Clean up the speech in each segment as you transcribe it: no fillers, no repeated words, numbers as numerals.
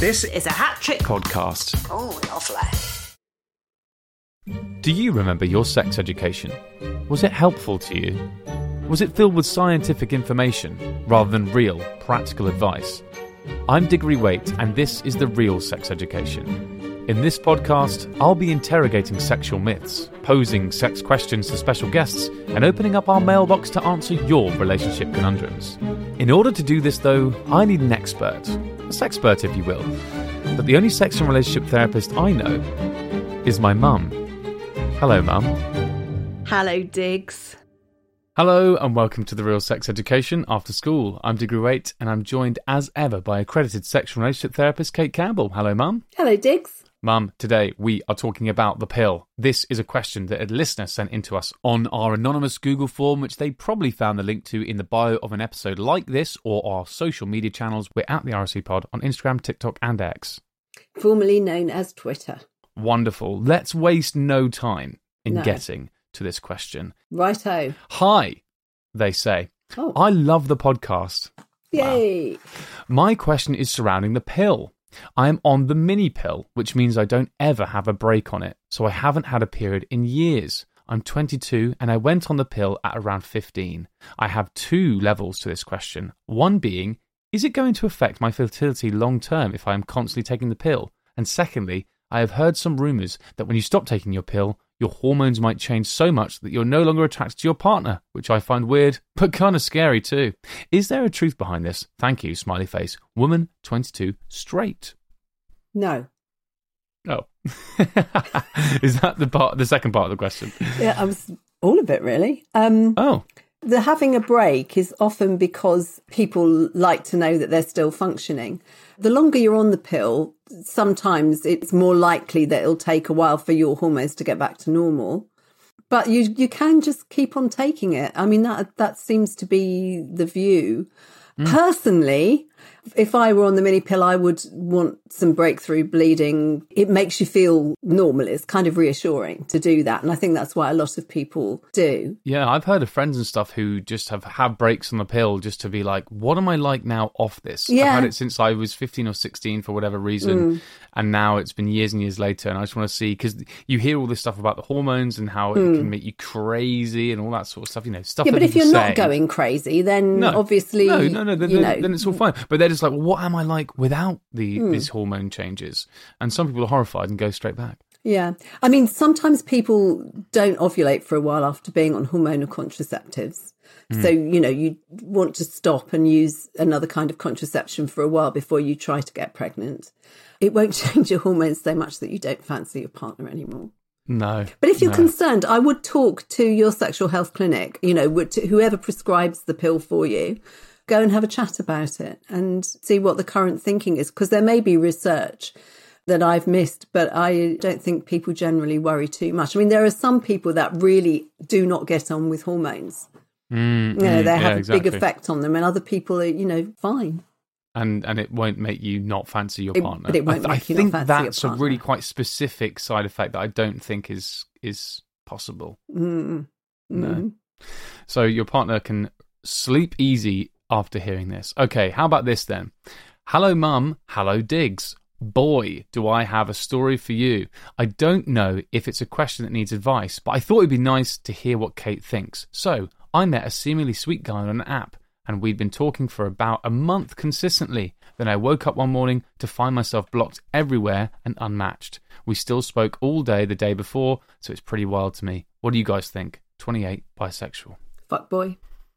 This is a Hat Trick podcast. Oh, lovely. Do you remember your sex education? Was it helpful to you? Was it filled with scientific information rather than real, practical advice? I'm Diggory Waite, and this is The Real Sex Education. In this podcast, I'll be interrogating sexual myths, posing sex questions to special guests, and opening up our mailbox to answer your relationship conundrums. In order to do this, though, I need an expert. A sexpert, if you will. But the only sex and relationship therapist I know is my mum. Hello, Mum. Hello, Diggs. Hello, and welcome to The Real Sex Education After School. I'm Diggory Waite, and I'm joined as ever by accredited sexual relationship therapist Kate Campbell. Hello, Mum. Hello, Diggs. Mum, today we are talking about the pill. This is a question that a listener sent in to us on our anonymous Google form, which they probably found the link to in the bio of an episode like this or our social media channels. We're at the RSC Pod on Instagram, TikTok and X. Formerly known as Twitter. Wonderful. Let's waste no time in getting to this question. Righto. Hi, they say. Oh. I love the podcast. Yay. Wow. My question is surrounding the pill. I am on the mini pill, which means I don't ever have a break on it, so I haven't had a period in years. I'm 22 and I went on the pill at around 15. I have two levels to this question. One being, is it going to affect my fertility long term if I am constantly taking the pill? And secondly, I have heard some rumours that when you stop taking your pill, your hormones might change so much that you're no longer attracted to your partner, which I find weird, but kind of scary too. Is there a truth behind this? Thank you, smiley face. Woman, 22, straight. No. Oh. Is that the second part of the question? Yeah, all of it, really. The having a break is often because people like to know that they're still functioning. The longer you're on the pill, sometimes it's more likely that it'll take a while for your hormones to get back to normal. But you can just keep on taking it. I mean, that seems to be the view. Personally, if I were on the mini pill, I would want some breakthrough bleeding. It makes you feel normal. It's kind of reassuring to do that. And I think that's why a lot of people do. Yeah, I've heard of friends and stuff who just have had breaks on the pill just to be like, what am I like now off this? Yeah. I've had it since I was 15 or 16 for whatever reason. And now it's been years and years later. And I just want to see, because you hear all this stuff about the hormones and how it can make you crazy and all that sort of stuff, stuff. Yeah, that but if people you're say. not going crazy, then obviously... No, then it's all fine. But they're just like, well, what am I like without these hormone changes? And some people are horrified and go straight back. Yeah. I mean, sometimes people don't ovulate for a while after being on hormonal contraceptives. So, you want to stop and use another kind of contraception for a while before you try to get pregnant. It won't change your hormones so much that you don't fancy your partner anymore. No. But if you're concerned, I would talk to your sexual health clinic, whoever prescribes the pill for you. Go and have a chat about it and see what the current thinking is, because there may be research that I've missed, but I don't think people generally worry too much. I mean, there are some people that really do not get on with hormones. They have a big effect on them, and other people are, fine. And it won't make you not fancy your partner. But it won't make you not fancy your partner. I think that's a really quite specific side effect that I don't think is possible. No. So your partner can sleep easy after hearing this. Okay, how about this then? Hello, Mum. Hello, Diggs. Boy, do I have a story for you. I don't know if it's a question that needs advice, but I thought it'd be nice to hear what Kate thinks. So, I met a seemingly sweet guy on an app, and we'd been talking for about a month consistently. Then I woke up one morning to find myself blocked everywhere and unmatched. We still spoke all day the day before, so it's pretty wild to me. What do you guys think? 28, bisexual. Fuckboy.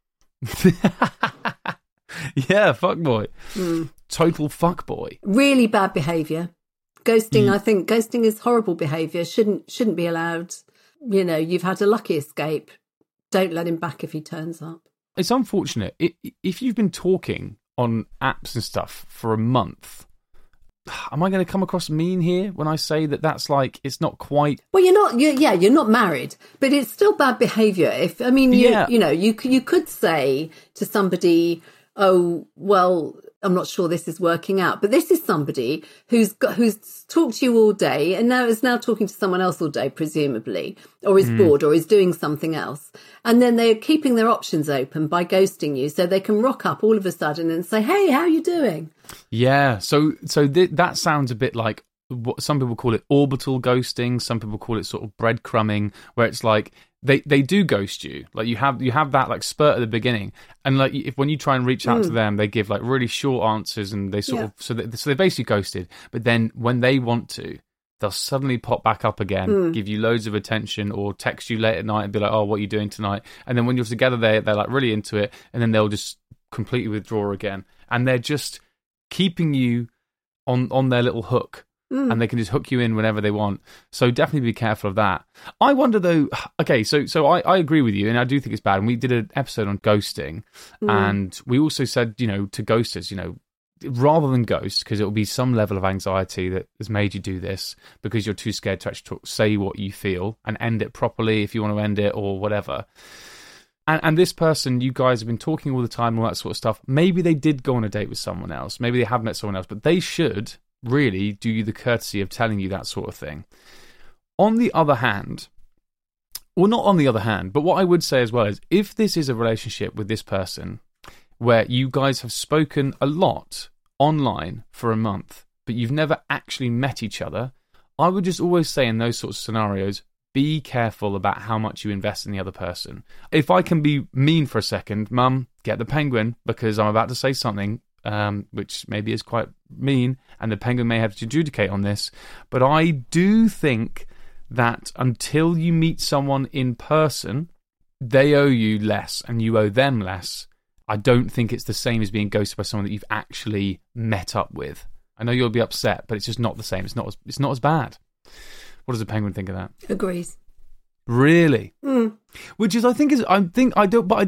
Yeah, fuckboy. Total fuckboy. Really bad behaviour. Ghosting, I think ghosting is horrible behaviour. Shouldn't be allowed. You've had a lucky escape. Don't let him back if he turns up. It's unfortunate. If you've been talking on apps and stuff for a month, am I going to come across mean here when I say that that's like, it's not quite... Well, you're not married, but it's still bad behaviour. You could say to somebody, oh, well, I'm not sure this is working out. But this is somebody who's talked to you all day and now is talking to someone else all day, presumably, or is bored or is doing something else. And then they're keeping their options open by ghosting you, so they can rock up all of a sudden and say, "Hey, how are you doing?" Yeah. So that sounds a bit like what some people call it orbital ghosting. Some people call it sort of breadcrumbing, where it's like they do ghost you. Like you have that like spurt at the beginning, and like if when you try and reach out to them, they give like really short answers, and they sort of so they basically ghosted. But then when they want to, they'll suddenly pop back up again, give you loads of attention, or text you late at night and be like, "Oh, what are you doing tonight?" And then when you're together, they're like really into it, and then they'll just completely withdraw again, and they're just keeping you on their little hook. And they can just hook you in whenever they want. So definitely be careful of that. I wonder though, okay, so I agree with you, and I do think it's bad. And we did an episode on ghosting, and we also said, to ghosters, rather than ghost, because it will be some level of anxiety that has made you do this because you're too scared to actually say what you feel and end it properly if you want to end it or whatever. And this person, you guys have been talking all the time, all that sort of stuff. Maybe they did go on a date with someone else. Maybe they have met someone else, but they should really do you the courtesy of telling you that sort of thing. On the other hand, well, not on the other hand, but what I would say as well is if this is a relationship with this person where you guys have spoken a lot online for a month, but you've never actually met each other, I would just always say in those sorts of scenarios, be careful about how much you invest in the other person. If I can be mean for a second, Mum, get the penguin because I'm about to say something which maybe is quite mean, and the penguin may have to adjudicate on this, but I do think that until you meet someone in person, they owe you less and you owe them less. I don't think it's the same as being ghosted by someone that you've actually met up with. I know you'll be upset, but it's just not the same. It's not as bad. What does the penguin think of that? Agrees. Really? Which is, I don't want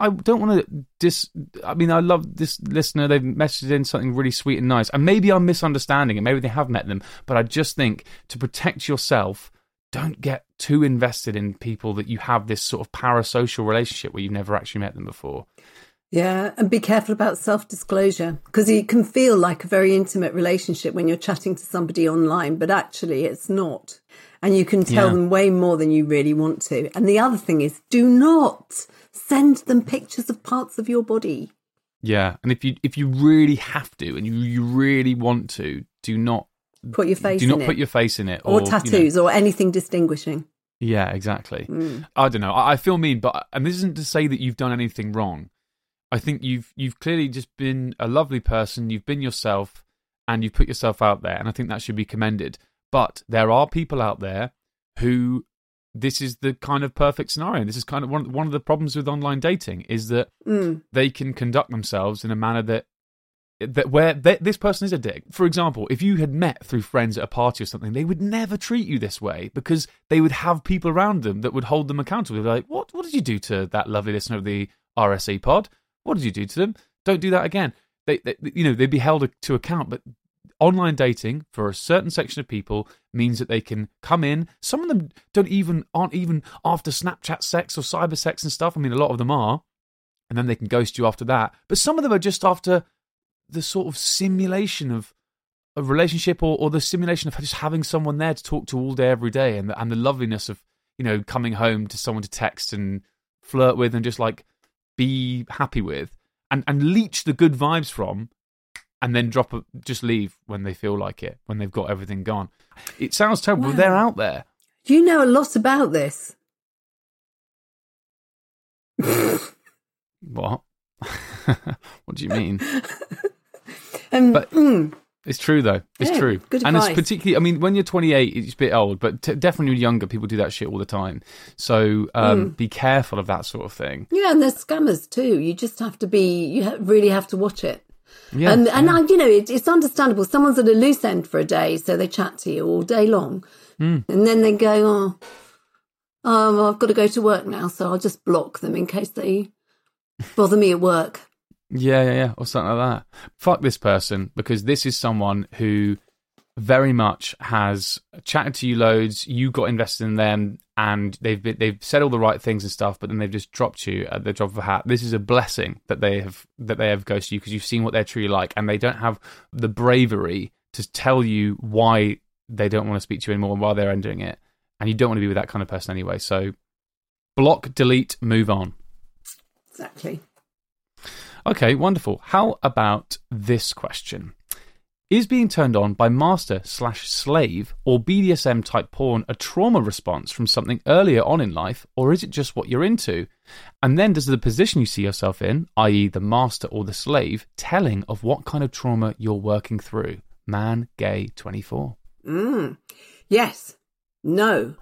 to I mean, I love this listener. They've messaged in something really sweet and nice. And maybe I'm misunderstanding it. Maybe they have met them. But I just think to protect yourself, don't get too invested in people that you have this sort of parasocial relationship where you've never actually met them before. Yeah, and be careful about self-disclosure, because it can feel like a very intimate relationship when you're chatting to somebody online, but actually it's not. And you can tell them way more than you really want to. And the other thing is, do not send them pictures of parts of your body. Yeah, and if you really have to and you really want to, do not put your face in it. Put your face in it. Or tattoos or anything distinguishing. Yeah, exactly. I don't know. I feel mean, and this isn't to say that you've done anything wrong. I think you've clearly just been a lovely person. You've been yourself, and you've put yourself out there, and I think that should be commended. But there are people out there who this is the kind of perfect scenario. This is kind of one of the problems with online dating is that they can conduct themselves in a manner that where this person is a dick. For example, if you had met through friends at a party or something, they would never treat you this way because they would have people around them that would hold them accountable. They'd be like, what did you do to that lovely listener of the RSE pod? What did you do to them? Don't do that again. They'd be held to account. But online dating for a certain section of people means that they can come in. Some of them aren't even after Snapchat sex or cyber sex and stuff. I mean, a lot of them are, and then they can ghost you after that. But some of them are just after the sort of simulation of a relationship or the simulation of just having someone there to talk to all day, every day, and the loveliness of coming home to someone to text and flirt with and just like be happy with and leech the good vibes from, and then just leave when they feel like it, when they've got everything gone. It sounds terrible, but they're out there. You know a lot about this. What? What do you mean? But it's true, though. It's true. Good and advice. It's particularly, I mean, when you're 28, it's a bit old, but definitely when you're younger, people do that shit all the time. So be careful of that sort of thing. Yeah, and there's scammers too. You just have to really have to watch it. Yeah, and it's understandable. Someone's at a loose end for a day, so they chat to you all day long. And then they go, well, I've got to go to work now, so I'll just block them in case they bother me at work. Yeah, or something like that. Fuck this person, because this is someone who very much has chatted to you loads, you got invested in them, and they've said all the right things and stuff, but then they've just dropped you at the drop of a hat. This is a blessing that they have ghosted you, because you've seen what they're truly like, and they don't have the bravery to tell you why they don't want to speak to you anymore and why they're ending it. And you don't want to be with that kind of person anyway. So block, delete, move on. Exactly. Okay, wonderful. How about this question? Is being turned on by master/slave or BDSM type porn a trauma response from something earlier on in life, or is it just what you're into? And then does the position you see yourself in, i.e. the master or the slave, telling of what kind of trauma you're working through? Man, gay, 24. Yes. No.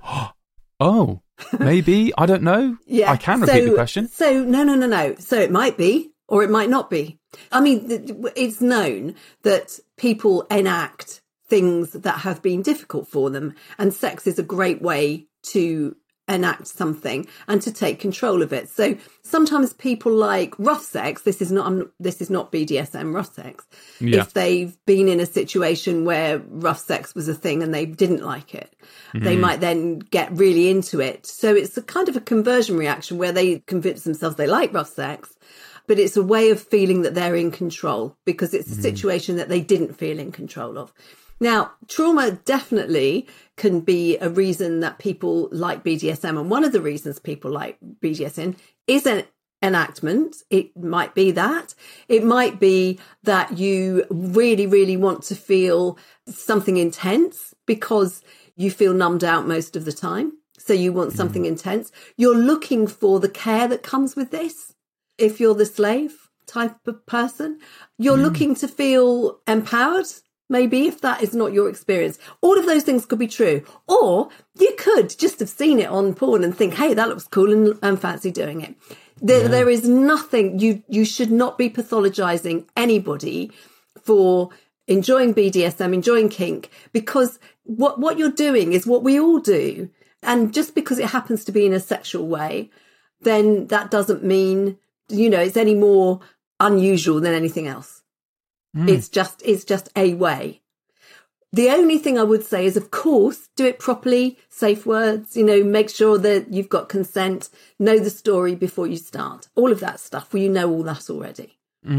Oh, maybe. I don't know. Yeah. I can repeat the question. So, no. So it might be, or it might not be. I mean, it's known that people enact things that have been difficult for them, and sex is a great way to enact something and to take control of it. So sometimes people like rough sex. This is not BDSM rough sex. Yeah. If they've been in a situation where rough sex was a thing and they didn't like it, they might then get really into it. So it's a kind of a conversion reaction where they convince themselves they like rough sex, but it's a way of feeling that they're in control because it's a situation that they didn't feel in control of. Now, trauma definitely can be a reason that people like BDSM. And one of the reasons people like BDSM is an enactment. It might be that. It might be that you really, really want to feel something intense because you feel numbed out most of the time. So you want something intense. You're looking for the care that comes with this. If you're the slave type of person, you're looking to feel empowered. Maybe if that is not your experience, all of those things could be true. Or you could just have seen it on porn and think, hey, that looks cool and fancy doing it. There is nothing, you should not be pathologizing anybody for enjoying BDSM, enjoying kink, because what you're doing is what we all do. And just because it happens to be in a sexual way, then that doesn't mean, it's any more unusual than anything else. It's just a way. The only thing I would say is, of course, do it properly, safe words, make sure that you've got consent, know the story before you start. All of that stuff. Well, you know all that already.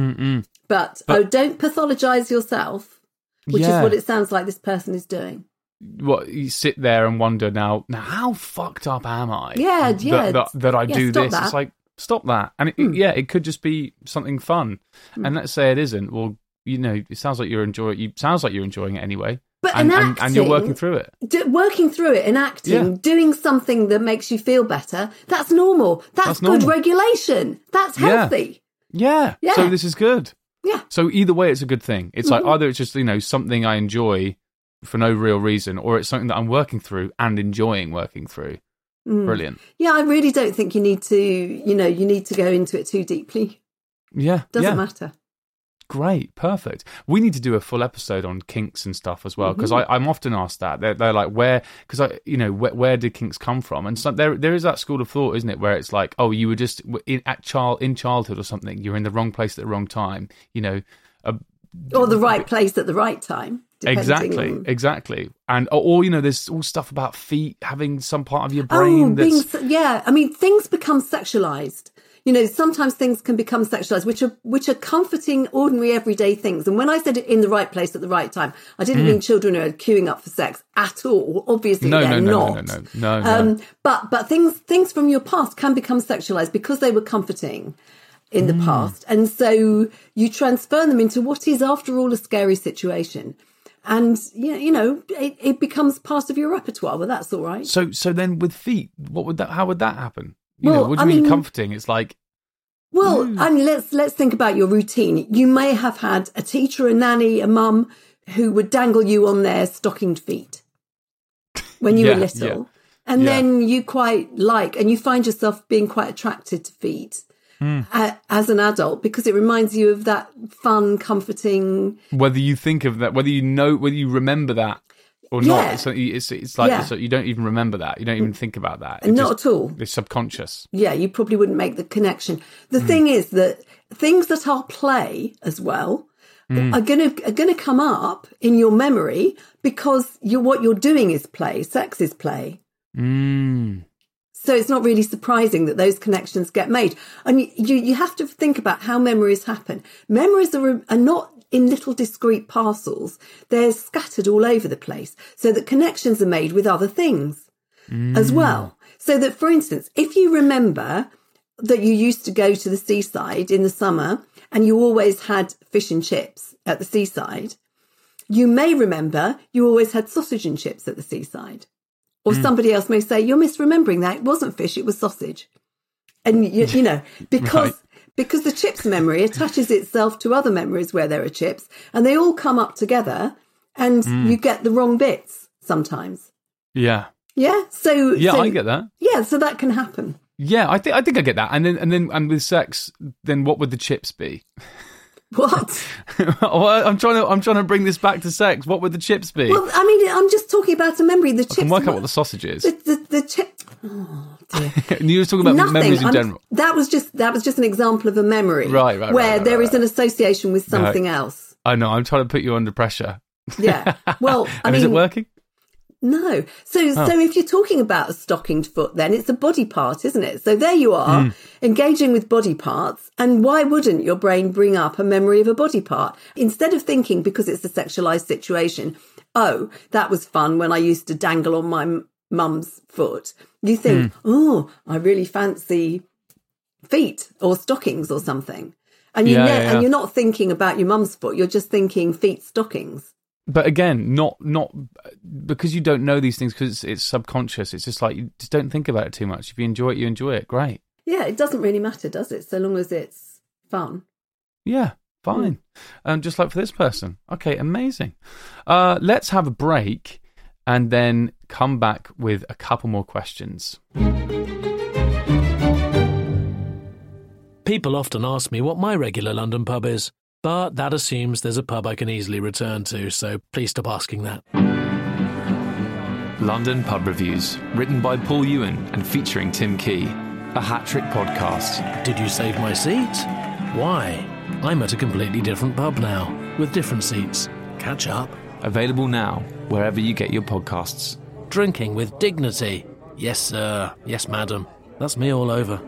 But don't pathologize yourself, which is what it sounds like this person is doing. What, you sit there and wonder now how fucked up am I? Yeah. That I do this. That. It's like, stop that. And it could just be something fun. And let's say it isn't. Well, it sounds like you're enjoying it anyway. But and you're working through it. Working through it, enacting, doing something that makes you feel better, that's normal. That's good regulation. That's healthy. Yeah. So this is good. Yeah. So either way, it's a good thing. It's like either it's just, something I enjoy for no real reason, or it's something that I'm working through and enjoying working through. Brilliant. Yeah, I really don't think you need to go into it too deeply. Yeah. Doesn't matter. Great, perfect. We need to do a full episode on kinks and stuff as well, because I'm often asked that. They're like, where did kinks come from? And so there is that school of thought, isn't it, where it's like, oh, you were just in childhood or something. You're in the wrong place at the wrong time, or the right place at the right time. Exactly. And or there's all stuff about feet having some part of your brain things become sexualized. Sometimes things can become sexualized, which are comforting, ordinary, everyday things. And when I said it in the right place at the right time, I didn't mean children who are queuing up for sex at all. Obviously, they're not. No. But things from your past can become sexualized because they were comforting in the past, and so you transfer them into what is, after all, a scary situation. And it becomes part of your repertoire. Well, that's all right. So then with feet, how would that happen? What do you mean comforting? It's like, let's think about your routine. You may have had a teacher, a nanny, a mum who would dangle you on their stockinged feet when you were little. And then you quite and you find yourself being quite attracted to feet as an adult, because it reminds you of that fun, comforting. Whether you think of that, whether you remember that or not, so it's like so you don't even remember that. You don't even think about that. Not at all. It's subconscious. Yeah, you probably wouldn't make the connection. The thing is that things that are play as well are gonna come up in your memory because what you're doing is play. Sex is play. So it's not really surprising that those connections get made. And you have to think about how memories happen. Memories are not in little discrete parcels. They're scattered all over the place so that connections are made with other things as well. So that, for instance, if you remember that you used to go to the seaside in the summer and you always had fish and chips at the seaside, you may remember you always had sausage and chips at the seaside. Or somebody else may say, you're misremembering that. It wasn't fish, it was sausage. And, you know, because the chips memory attaches itself to other memories where there are chips, and they all come up together, and you get the wrong bits sometimes. Yeah. Yeah. So I get that. Yeah. So that can happen. Yeah, I think I get that. And with sex, then what would the chips be? What? Well, I'm trying to bring this back to sex. What would the chips be? Well, I mean, I'm just talking about a memory. The chips. I can work out what the sausage is. The chip. Oh dear. And you were talking about memories in general. That was just an example of a memory, right, where there is an association with something else. I know. I'm trying to put you under pressure. Yeah. Well, I mean, is it working? No. So if you're talking about a stockinged foot, then it's a body part, isn't it? So there you are, engaging with body parts. And why wouldn't your brain bring up a memory of a body part? Instead of thinking, because it's a sexualized situation, oh, that was fun when I used to dangle on my mum's foot. You think, oh, I really fancy feet or stockings or something. And and you're not thinking about your mum's foot. You're just thinking feet, stockings. But again, not because you don't know these things, because it's subconscious. It's just like, you just don't think about it too much. If you enjoy it, you enjoy it. Great. Yeah, it doesn't really matter, does it? So long as it's fun. Yeah, fine. Just like for this person. Okay, amazing. Let's have a break and then come back with a couple more questions. People often ask me what my regular London pub is. But that assumes there's a pub I can easily return to, so please stop asking that. London Pub Reviews, written by Paul Ewan and featuring Tim Key. A hat-trick podcast. Did you save my seat? Why? I'm at a completely different pub now, with different seats. Catch up. Available now, wherever you get your podcasts. Drinking with dignity. Yes, sir. Yes, madam. That's me all over.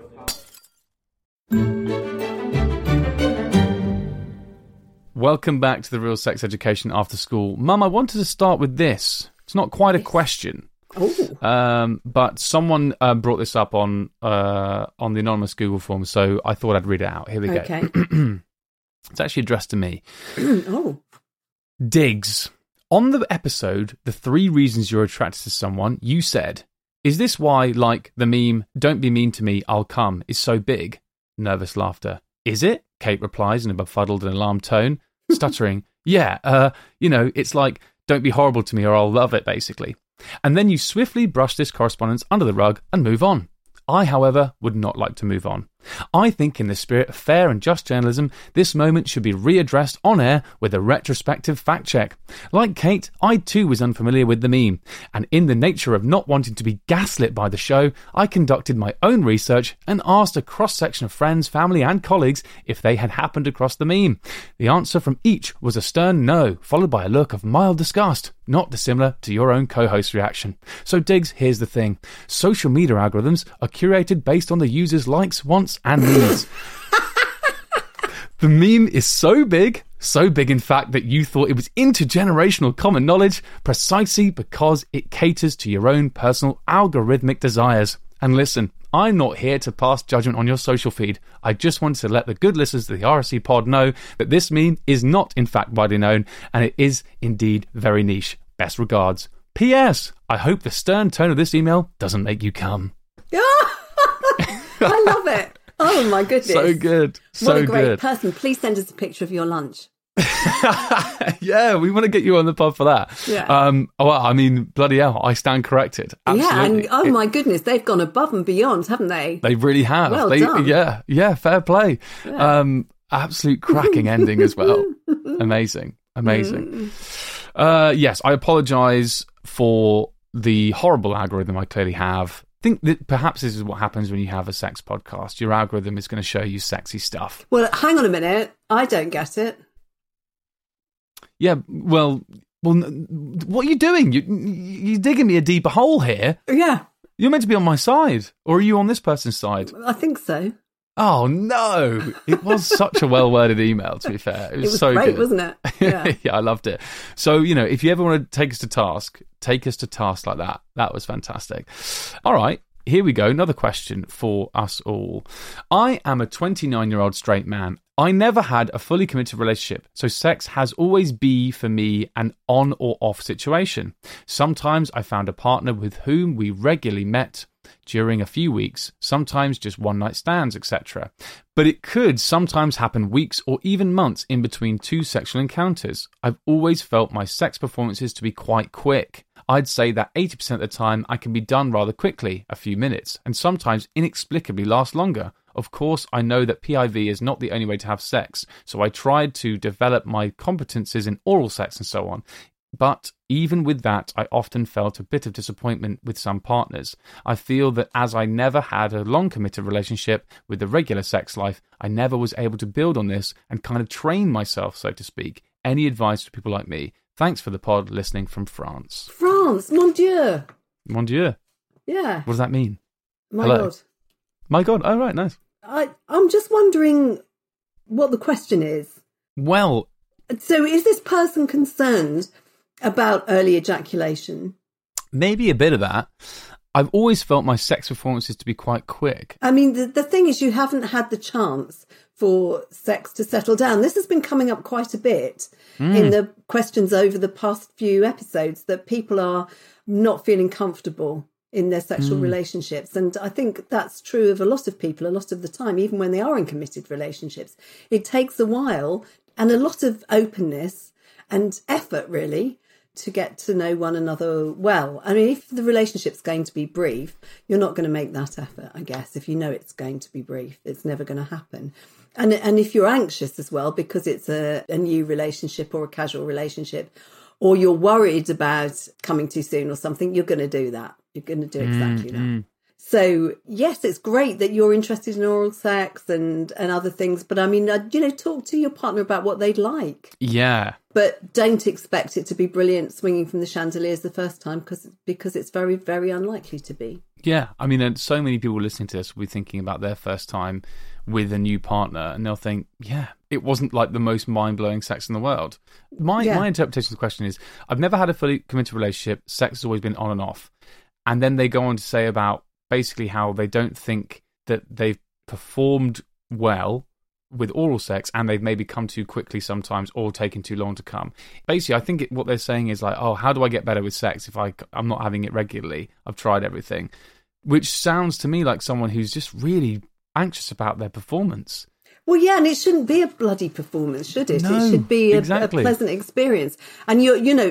Welcome back to the Real Sex Education After School. Mum, I wanted to start with this. It's not quite a question. But someone brought this up on the anonymous Google form, so I thought I'd read it out. Here we go. It's actually addressed to me. Diggs. On the episode, The 3 Reasons You're Attracted to Someone, you said, is this why, like, the meme, don't be mean to me, I'll come, is so big? Nervous laughter. Is it? Kate replies in a befuddled and alarmed tone, stuttering. Yeah, it's like, don't be horrible to me or I'll love it, basically. And then you swiftly brush this correspondence under the rug and move on. I, however, would not like to move on. I think in the spirit of fair and just journalism, this moment should be readdressed on air with a retrospective fact check. Like Kate, I too was unfamiliar with the meme, and in the nature of not wanting to be gaslit by the show, I conducted my own research and asked a cross-section of friends, family and colleagues if they had happened across the meme. The answer from each was a stern no, followed by a look of mild disgust, not dissimilar to your own co-host reaction. So Diggs, here's the thing. Social media algorithms are curated based on the user's likes, wants and needs. The meme is so big in fact that you thought it was intergenerational common knowledge precisely because it caters to your own personal algorithmic desires. And listen, I'm not here to pass judgment on your social feed. I just wanted to let the good listeners of the RSC pod know that this meme is not in fact widely known, and it is indeed very niche. Best regards. P.S. I hope the stern tone of this email doesn't make you come. I love it. Oh my goodness. So good. So what a great good. person. Please send us a picture of your lunch. Yeah, we want to get you on the pod for that. Yeah. Well, I mean, bloody hell, I stand corrected. Absolutely. Yeah, and my goodness, they've gone above and beyond, haven't they? They really have. Well done. Yeah, fair play. Yeah. Absolute cracking ending as well. Amazing. Yes, I apologise for the horrible algorithm I clearly have. I think that perhaps this is what happens when you have a sex podcast. Your algorithm is going to show you sexy stuff. Well, hang on a minute. I don't get it. Yeah, well, what are you doing? You're digging me a deeper hole here. Yeah. You're meant to be on my side, or are you on this person's side? I think so. Oh, no. It was such a well-worded email, to be fair. It was so great, good. Wasn't it? Yeah. Yeah, I loved it. So, if you ever want to take us to task like that. That was fantastic. All right, here we go. Another question for us all. I am a 29-year-old straight man. I never had a fully committed relationship, so sex has always been, for me, an on or off situation. Sometimes I found a partner with whom we regularly met during a few weeks, sometimes just one-night stands, etc. But it could sometimes happen weeks or even months in between two sexual encounters. I've always felt my sex performances to be quite quick. I'd say that 80% of the time I can be done rather quickly, a few minutes, and sometimes inexplicably last longer. Of course, I know that PIV is not the only way to have sex, so I tried to develop my competencies in oral sex and so on. But even with that, I often felt a bit of disappointment with some partners. I feel that as I never had a long committed relationship with the regular sex life, I never was able to build on this and kind of train myself, so to speak. Any advice for people like me? Thanks for the pod, listening from France. France, mon Dieu. Mon Dieu? Yeah. What does that mean? My Hello. God. My God. Oh, right, nice. I'm just wondering what the question is. Well... So is this person concerned about early ejaculation? Maybe a bit of that. I've always felt my sex performances to be quite quick. I mean, the thing is, you haven't had the chance for sex to settle down. This has been coming up quite a bit in the questions over the past few episodes, that people are not feeling comfortable in their sexual relationships. And I think that's true of a lot of people a lot of the time, even when they are in committed relationships. It takes a while and a lot of openness and effort, really, to get to know one another well. I mean, if the relationship's going to be brief, you're not going to make that effort, I guess. If you know it's going to be brief, it's never going to happen. And if you're anxious as well, because it's a new relationship or a casual relationship, or you're worried about coming too soon or something, you're going to do that. You're going to do exactly that. So, yes, it's great that you're interested in oral sex and other things. But I mean, talk to your partner about what they'd like. Yeah. But don't expect it to be brilliant swinging from the chandeliers the first time, because it's very, very unlikely to be. Yeah. I mean, and so many people listening to this will be thinking about their first time with a new partner, and they'll think, yeah, it wasn't like the most mind-blowing sex in the world. My interpretation of the question is, I've never had a fully committed relationship. Sex has always been on and off. And then they go on to say about basically how they don't think that they've performed well with oral sex, and they've maybe come too quickly sometimes or taken too long to come. Basically, I think what they're saying is like, oh, how do I get better with sex if I'm not having it regularly? I've tried everything. Which sounds to me like someone who's just really anxious about their performance. Well, yeah, and it shouldn't be a bloody performance, should it? No, it should be a exactly. pleasant experience. And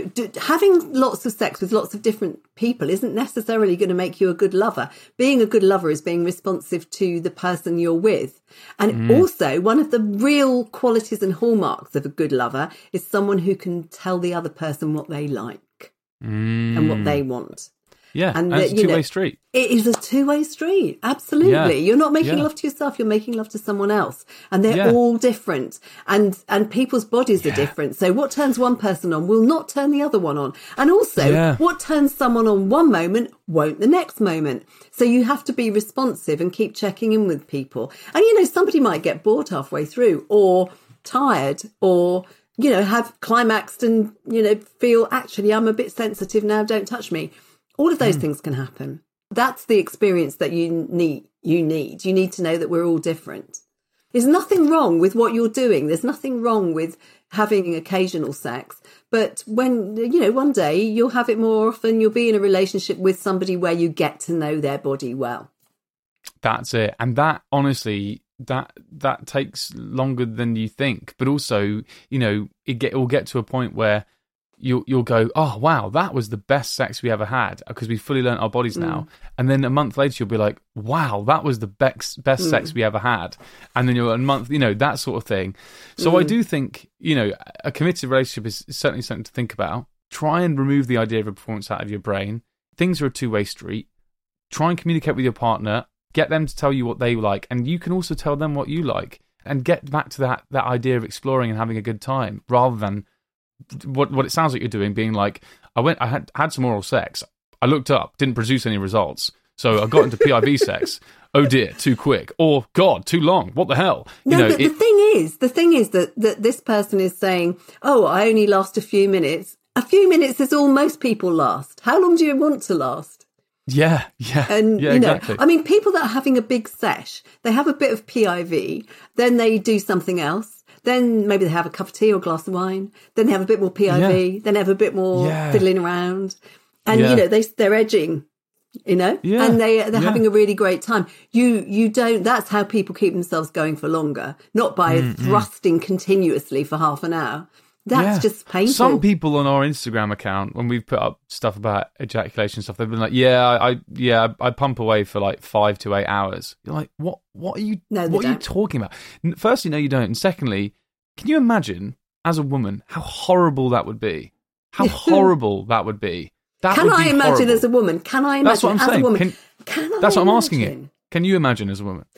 having lots of sex with lots of different people isn't necessarily going to make you a good lover. Being a good lover is being responsive to the person you're with. And also, one of the real qualities and hallmarks of a good lover is someone who can tell the other person what they like and what they want. Yeah, and it's a two-way street. It is a two-way street, absolutely. Yeah. You're not making love to yourself, you're making love to someone else. And they're all different. And people's bodies are different. So what turns one person on will not turn the other one on. And also, what turns someone on one moment won't the next moment. So you have to be responsive and keep checking in with people. And, somebody might get bored halfway through, or tired, or have climaxed and, feel, actually, I'm a bit sensitive now, don't touch me. All of those things can happen. That's the experience that you need. You need to know that we're all different. There's nothing wrong with what you're doing. There's nothing wrong with having occasional sex. But when, one day you'll have it more often, you'll be in a relationship with somebody where you get to know their body well. That's it. And that, honestly, that takes longer than you think. But also, it will get to a point where you'll go, oh, wow, that was the best sex we ever had, because we fully learnt our bodies now. And then a month later, you'll be like, wow, that was the best sex we ever had. And then you're a month, that sort of thing. So I do think, a committed relationship is certainly something to think about. Try and remove the idea of a performance out of your brain. Things are a two-way street. Try and communicate with your partner. Get them to tell you what they like. And you can also tell them what you like. And get back to that idea of exploring and having a good time, rather than what it sounds like you're doing, being like, I had some oral sex, I looked up, didn't produce any results, So I got into PIV sex. Oh dear, too quick. Or God, too long. What the hell? But the thing is that this person is saying, oh, I only last a few minutes. A few minutes is all most people last. How long do you want to last? Yeah. And, exactly. I mean, people that are having a big sesh, they have a bit of PIV, then they do something else. Then maybe they have a cup of tea or a glass of wine. Then they have a bit more PIV. Then they have a bit more fiddling around. And, they're edging, and they're having a really great time. You don't, that's how people keep themselves going for longer, not by thrusting continuously for half an hour. That's just painful. Some people on our Instagram account, when we've put up stuff about ejaculation stuff, they've been like, I pump away for like 5 to 8 hours. You're like, what are you talking about? Firstly, no, you don't. And secondly, can you imagine as a woman how horrible that would be? How horrible that would be. Can I imagine as a woman? Can I imagine That's what I'm saying. as a woman? That's what I'm asking you. Can you imagine as a woman?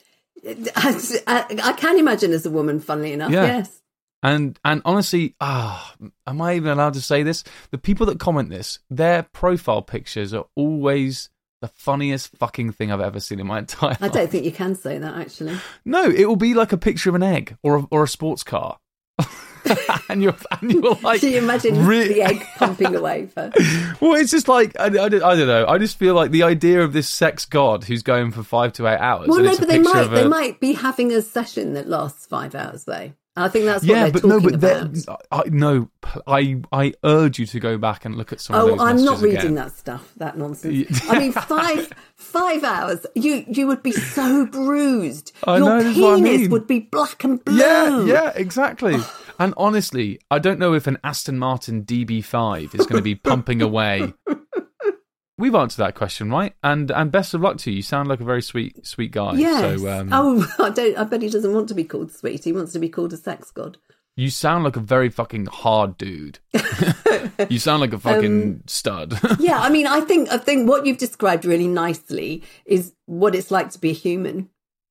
I can imagine as a woman, funnily enough, yes. And honestly, am I even allowed to say this? The people that comment this, their profile pictures are always the funniest fucking thing I've ever seen in my entire life. I don't think you can say that, actually. No, it will be like a picture of an egg or a sports car. and you're like... So you imagine the egg pumping away for... Well, it's just like, I don't know. I just feel like the idea of this sex god who's going for 5 to 8 hours. Well, no, but they might be having a session that lasts 5 hours, though. I think that's what they're talking about. I urge you to go back and look at some of those messages. I'm not reading that stuff, that nonsense. I mean, 5 hours, you would be so bruised. Your penis would be black and blue. Yeah, exactly. And honestly, I don't know if an Aston Martin DB5 is going to be pumping away. We've answered that question, right? And best of luck to you. You sound like a very sweet guy. Yes. So, I bet he doesn't want to be called sweet. He wants to be called a sex god. You sound like a very fucking hard dude. You sound like a fucking stud. Yeah, I mean, I think what you've described really nicely is what it's like to be a human.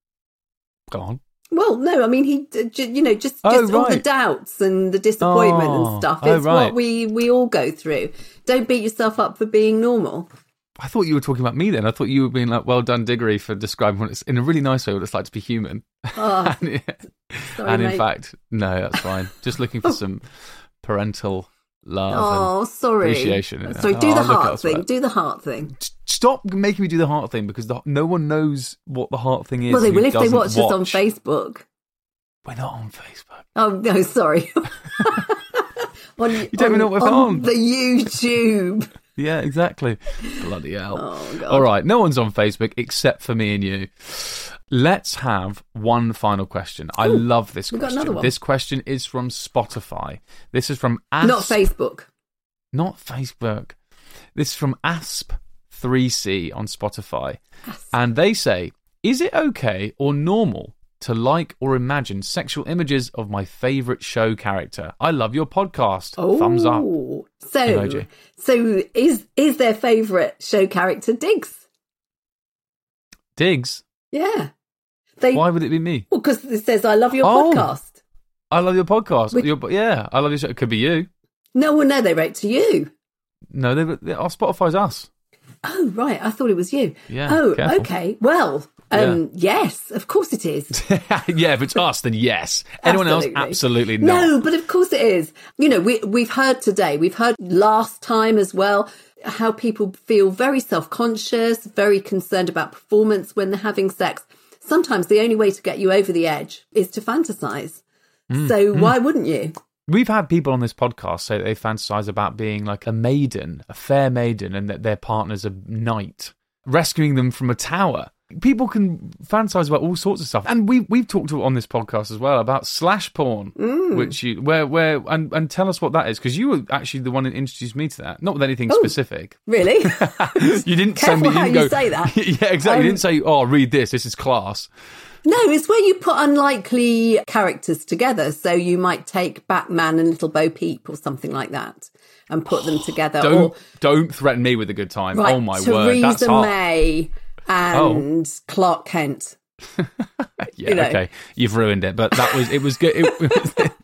Go on. Well, no, I mean, he, just all the doubts and the disappointment and stuff. It's what we all go through. Don't beat yourself up for being normal. I thought you were talking about me then. I thought you were being like, well done, Diggory, for describing what it's in a really nice way what it's like to be human. Oh, and in fact, no, that's fine. Just looking for some parental love. Appreciation. Sorry, do the heart thing. Do the heart thing. Stop making me do the heart thing because no one knows what the heart thing is. Well, they will if they watch us on Facebook. We're not on Facebook. Oh, no, sorry. You don't even know what we're on. The YouTube. Yeah, exactly. Bloody hell. Oh, God. All right, no one's on Facebook except for me and you. Let's have one final question. I love this question. Got another one. This question is from Spotify. This is from Asp. Not Facebook. Not Facebook. This is from Asp3C on Spotify. And they say, is it okay or normal to like or imagine sexual images of my favourite show character? I love your podcast. Thumbs up. Emoji. So is their favourite show character Diggs? Diggs? Yeah. Why would it be me? Well, because it says, I love your podcast. I love your podcast. I love your show. It could be you. No, they write to you. No, our Spotify's us. Oh, right. I thought it was you. Yeah. Oh, careful. Okay. Well, yes, of course it is. Yeah, if it's us, then yes. Anyone else, absolutely not. No, but of course it is. We've heard today, we've heard last time as well, how people feel very self-conscious, very concerned about performance when they're having sex. Sometimes the only way to get you over the edge is to fantasize. So why wouldn't you? We've had people on this podcast say that they fantasize about being like a maiden, a fair maiden, and that their partner's a knight, rescuing them from a tower. People can fantasize about all sorts of stuff, and we've talked on this podcast as well about slash porn, which and tell us what that is, because you were actually the one that introduced me to that, not with anything specific. Really? You didn't send me. You say that. Yeah, exactly. You didn't say, "Oh, read this. This is class." No, it's where you put unlikely characters together. So you might take Batman and Little Bo Peep or something like that and put them together. Don't threaten me with a good time. Right, oh my word, that's Theresa hard. May and Clark Kent. Yeah, okay, you've ruined it. But it was good.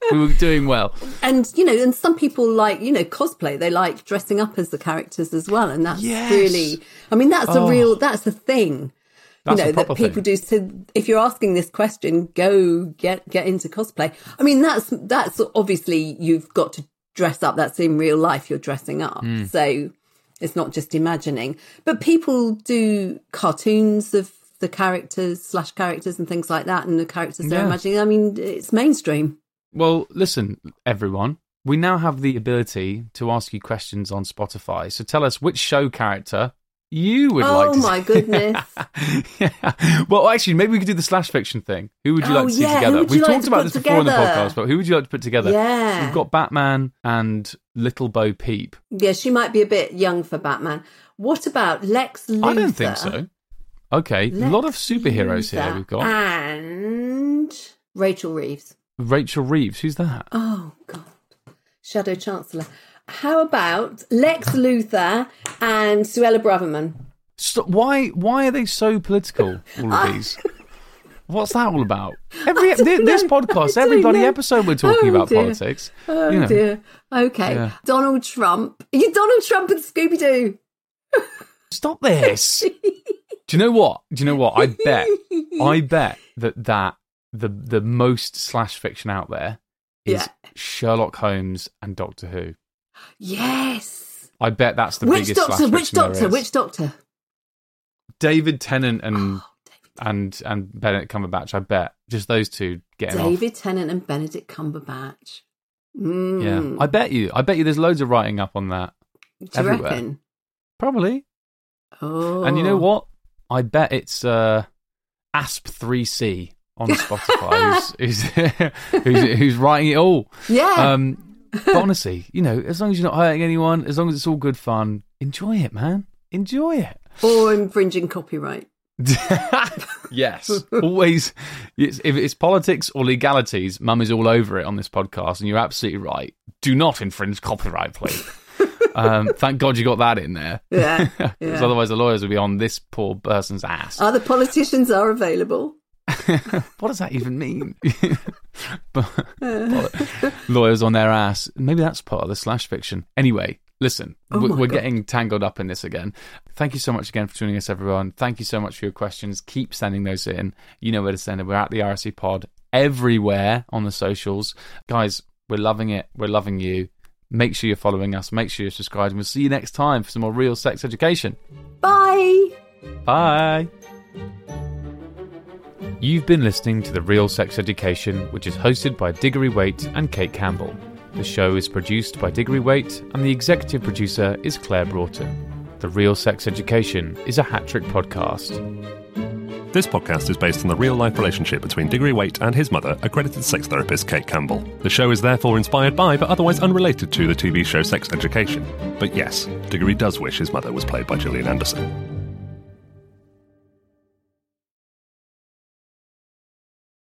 We were doing well. And, and some people like, cosplay. They like dressing up as the characters as well. And that's really, that's a thing. That's that people do. So if you're asking this question, go get into cosplay. I mean, that's obviously you've got to dress up. That's in real life. You're dressing up. So it's not just imagining. But people do cartoons of the characters and things like that, and the characters they're imagining. I mean, it's mainstream. Well, listen, everyone. We now have the ability to ask you questions on Spotify. So tell us which show character you would like to see. Oh, my goodness. Yeah. Well, actually, maybe we could do the slash fiction thing. Who would you like to see together? We've talked about this before in the podcast, but who would you like to put together? Yeah. We've got Batman and Little Bo Peep. Yeah, she might be a bit young for Batman. What about Lex Luthor? I don't think so. Okay, a lot of superheroes here we've got. And Rachel Reeves. Rachel Reeves, who's that? Oh, God. Shadow Chancellor. How about Lex Luthor and Suella Braverman? Why are they so political, all of these? What's that all about? This podcast, every bloody episode we're talking about politics. Oh, dear. Okay. Yeah. Donald Trump. Are you Donald Trump and Scooby-Doo? Stop this. Do you know what? I bet that the most slash fiction out there is Sherlock Holmes and Doctor Who. Yes. I bet that's the biggest slash fiction there is. Which Doctor? David Tennant and Benedict Cumberbatch. I bet just those two getting off. David Tennant and Benedict Cumberbatch. Yeah, I bet you. There's loads of writing up on that. Do you reckon? Probably. Oh. And you know what? I bet it's Asp3C on Spotify who's writing it all. Yeah. But honestly, as long as you're not hurting anyone, as long as it's all good fun, enjoy it, man. Enjoy it. Or infringing copyright. Yes. Always. If it's politics or legalities, Mum is all over it on this podcast, and you're absolutely right. Do not infringe copyright, please. Thank God you got that in there. Yeah. Because otherwise the lawyers would be on this poor person's ass. Other politicians are available. What does that even mean? Lawyers on their ass. Maybe that's part of the slash fiction. Anyway, listen, we're getting tangled up in this again. Thank you so much again for tuning us, everyone. Thank you so much for your questions. Keep sending those in. You know where to send them. We're at the RSC Pod everywhere on the socials. Guys, we're loving it. We're loving you. Make sure you're following us. Make sure you're subscribed. And we'll see you next time for some more real sex education. Bye. Bye. You've been listening to The Real Sex Education, which is hosted by Diggory Waite and Kate Campbell. The show is produced by Diggory Waite, and the executive producer is Claire Broughton. The Real Sex Education is a Hat-Trick podcast. This podcast is based on the real-life relationship between Diggory Waite and his mother, accredited sex therapist Kate Campbell. The show is therefore inspired by, but otherwise unrelated to, the TV show Sex Education. But yes, Diggory does wish his mother was played by Gillian Anderson.